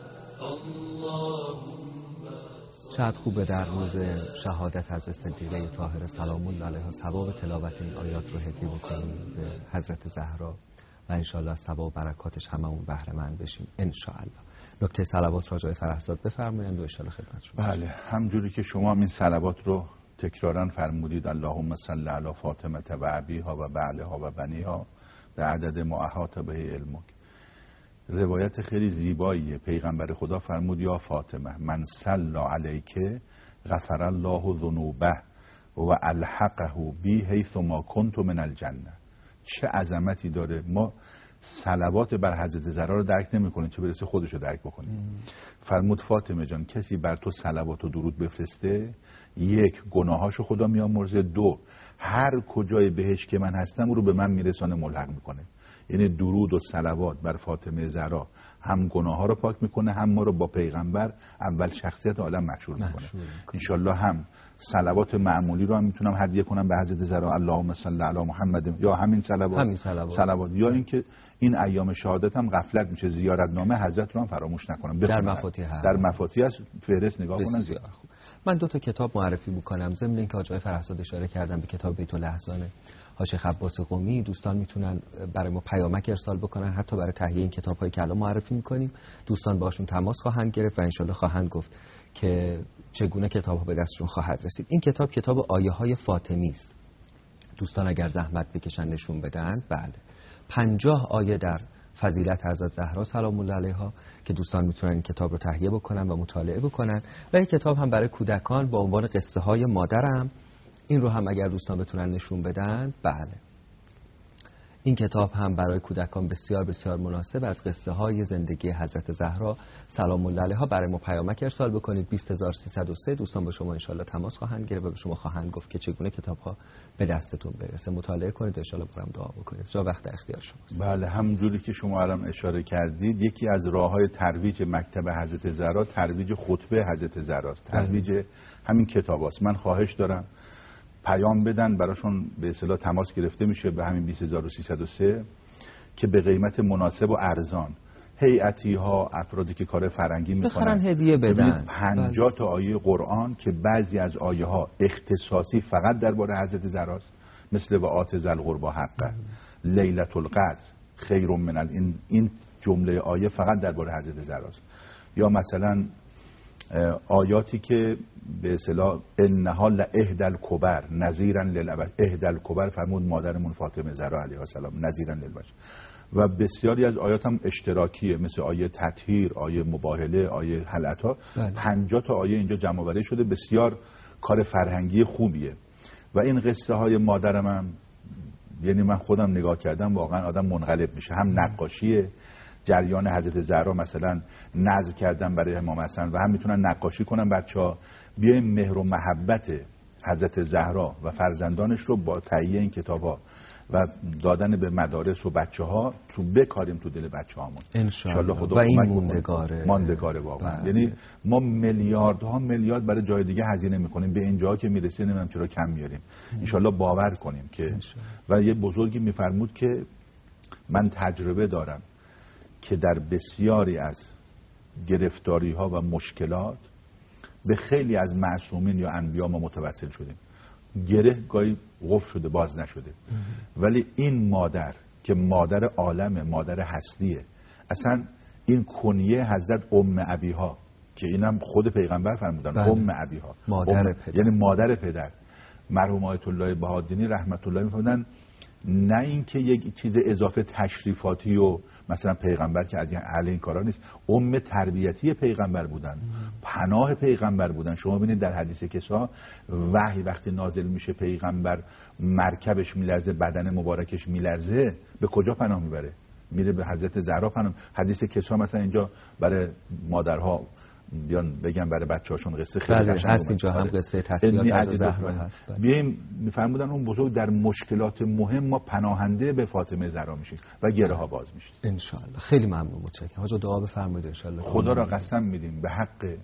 اللهم شاید خوبه در روز شهادت حضرت صدیقه طاهره سلام الله علیها ثواب تلاوت این آیات رو هدیه بکنیم به حضرت زهرا و انشاءالله ثواب و برکاتش هممون بهره مند بشیم انشاءالله. نکته صلوات راجع فرهزاد بفرمایید و انشاءالله خدمت شما. بله، همجوری که شما این صلوات رو تکرارا فرمودید اللهم صل علی فاطمه و ابیها و بعلها و بنیها به عدد ما احاط به علمک. روایت خیلی زیباییه. پیغمبر خدا فرمود یا فاطمه من صلی علیک غفر الله ذنوبه و الحقه بی حیث ما کنت من الجنه. چه عظمتی داره. ما صلوات بر حضرت زهرا رو درک نمی‌کنیم، چه برسه خودش رو درک بکنیم. فرمود فاطمه جان کسی بر تو صلوات و درود بفرسته، یک گناهاشو خدا میامرزه، دو هر کجای بهش که من هستم او رو به من میرسانه، ملحق میکنه. یعنی درود و صلوات بر فاطمه زهرا هم گناه‌ها رو پاک میکنه، هم ما رو با پیغمبر اول شخصیت عالم مشهور میکنه. انشالله هم صلوات معمولی رو هم میتونم هدیه کنم به حضرت زهرا اللهم صل علی محمد، یا همین صلوات یا اینکه این ایام شهادت هم غفلت میشه، زیارتنامه حضرت رو هم فراموش نکنم. در مفاتیح هست فهرست نگاه کنن. من دو تا کتاب معرفی میکنم ضمن اینکه آقای فرهزاد اشاره کردم به کتاب بیت الاحزان حاشیه عباس قمی. دوستان میتونن برای ما پیامک ارسال بکنن، حتی برای تهیه این کتاب‌هایی که الان معرفی میکنیم دوستان باشون تماس خواهند گرفت و انشالله خواهند گفت که چگونه کتاب‌ها به دستشون خواهد رسید. این کتاب آیه‌های فاطمی است. دوستان اگر زحمت بکشن نشون بدن، بله 50 آیه در فضیلت حضرت زهرا سلام الله علیها که دوستان میتونن این کتاب رو تهیه بکنن و مطالعه بکنن. و این کتاب هم برای کودکان با عنوان قصه های مادرم، این رو هم اگر دوستان بتونن نشون بدن، بله این کتاب هم برای کودکان بسیار بسیار مناسب از قصه های زندگی حضرت زهرا سلام الله علیها. برای ما پیامک ارسال بکنید 20303. دوستان با شما انشالله تماس خواهند گرفت و به شما خواهند گفت که چگونه کتاب ها به دستتون برسه. مطالعه کنید انشالله برام دعا بکنید. جا وقت اختیار شماست. بله، همونجوری که شما الان اشاره کردید یکی از راه‌های ترویج مکتب حضرت زهرا ترویج خطبه حضرت زهراست، ترویج همین کتاباست. من خواهش دارم پیام بدن براشون، به اصطلاح تماس گرفته میشه به همین 20303 که به قیمت مناسب و ارزان هیئتی ها، افرادی که کار فرنگی میکنن هدیه بدن 50 تا آیه قرآن که بعضی از آیه ها اختصاصی فقط درباره حضرت زهراست، مثل و آت ذل قربی حقه، لیلة القدر خیر من این جمله آیه فقط درباره حضرت زهراست. یا مثلا آیاتی که به اصطلاح انها لاحدی الکبر نذیرا للبشر، احدی الکبر فرمود مادرمون فاطمه زهرا علیها السلام نذیرا للبشر. و بسیاری از آیات هم اشتراکیه، مثل آیه تطهیر، آیه مباهله، آیه حلعتا. 50 تا آیه اینجا جمع آوری شده. بسیار کار فرهنگی خوبیه. و این قصه های مادرم هم، یعنی من خودم نگاه کردم واقعا آدم منقلب میشه. هم نقاشی جریان حضرت زهرا مثلا نذر کردن برای امام حسن و هم میتونن نقاشی کنن بچه‌ها. بیایم مهر و محبت حضرت زهرا و فرزندانش رو با تهیه این کتاب‌ها و دادن به مدارس و بچه‌ها تو بکاریم تو دل بچه‌هامون ان شاءالله. و این ماندگاره واقعا. یعنی ما میلیاردها میلیارد برای جای دیگه هزینه میکنیم، به اینجا که میرسیم نمیدونم چرا کم میاریم. ان شاءالله باور کنیم که و یه بزرگی میفرمود که من تجربه دارم که در بسیاری از گرفتاری ها و مشکلات به خیلی از معصومین یا انبیا ما متوسل شدیم. گره گاهی قفل شده باز نشده، ولی این مادر که مادر عالمه، مادر هستیه، اصلا این کنیه حضرت ام ابیها که اینم خود پیغمبر فرمودن. ام ابیها مادر پدر. یعنی مادر پدر. مرحوم آیت الله بهادینی رحمت الله می‌فرمودن نه اینکه یک چیز اضافه تشریفاتی و مثلا پیغمبر که از اهل این کارا نیست، ام تربیتی پیغمبر بودن، پناه پیغمبر بودن. شما ببینید در حدیث کسا وحی وقتی نازل میشه پیغمبر مرکبش میلرزه، بدن مبارکش میلرزه، به کجا پناه میبره؟ میره به حضرت زهرا پناه. حدیث کسا مثلا اینجا برای مادرها بیان بگم برای بچه‌هاشون قصه خیلی قشنگه هست. اینجا هم قصه تسلیات از زهرا هست. بیایم میفرمودن اون بزرگ در مشکلات مهم ما پناهنده به فاطمه زهرا میشیم و گره ها باز میشه ان شاء الله. خیلی ممنون، متشکرم. حاج دعا بفرمایید ان شاء الله. خدا را قسم میدیم به حق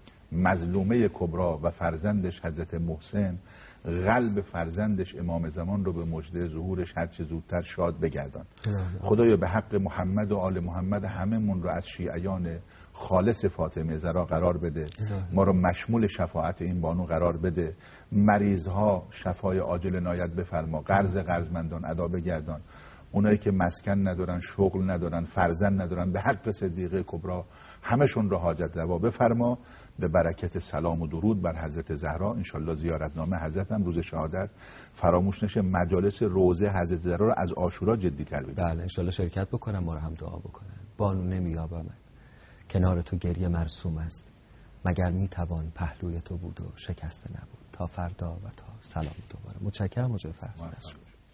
مظلومه کبرا و فرزندش حضرت محسن، قلب فرزندش امام زمان رو به مژده ظهورش هر چه زودتر شاد بگردان. خدایا به حق محمد و آل محمد هممون رو از شیعیان خالص فاطمه زهرا قرار بده. ما رو مشمول شفاعت این بانو قرار بده. مریضها شفای عاجل عنایت بفرما. قرضمندان ادا بگردان. اونایی که مسکن ندارن، شغل ندارن، فرزند ندارن، به حق صدیقه کبرا همشون رو حاجت روا بفرما. به برکت سلام و درود بر حضرت زهرا. انشالله زیارتنامه حضرت هم روز شهادت فراموش نشه. مجالس روضه حضرت زهرا رو از عاشورا جدی تر بگیریم. بله انشالله شرکت بکنم، ما رو هم دعا بکنن. بانو نمیابم کنار تو گریه مرسوم است، مگر میتوان پهلوی تو بود و شکسته نبود. تا فردا و تا سلام دوباره. متشکرم. مجاب فرض.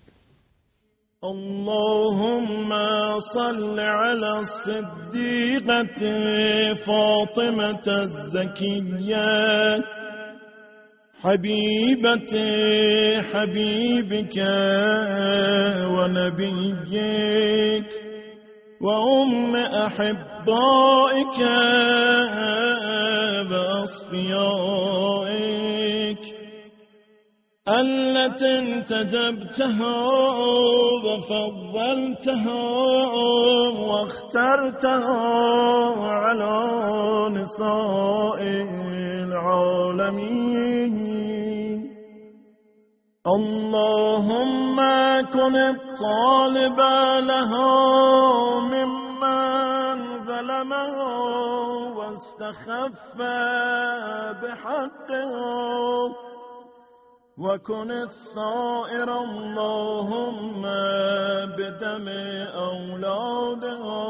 اللهم صل على الصديقة فاطمة الزكية حبيبة حبيبك ونبيك وأم أحبائك وأصفيائك التي انتجبتها وفضلتها واخترتها على نساء العالمين. اللهم كن الطالب لها ممن ظلمها واستخف بحقها، وكن الصائر اللهم بدم أولادها.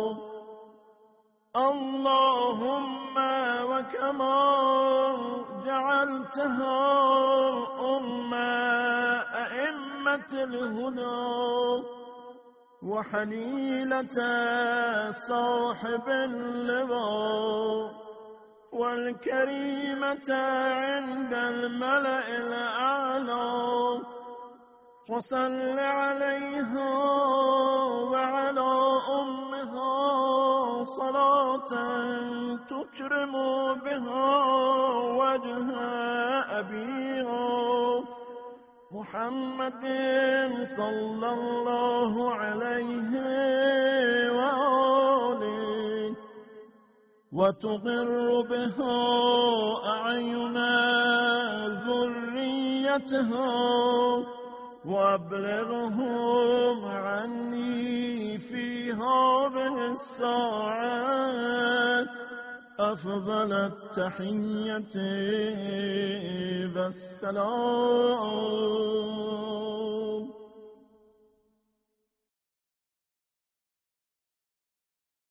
اللهم وكما جعلتها أئمة الهدى وحليلة صاحب اللواء والكريمة عند الملأ الأعلى، وصل عليها وعلى أمها صلاة تكرم بها وجه أبيها محمد صلى الله عليه وآله، وتقر بها أعين ذريتها، وأبلغهم عني في هذه الساعات أفضل التحية والسلام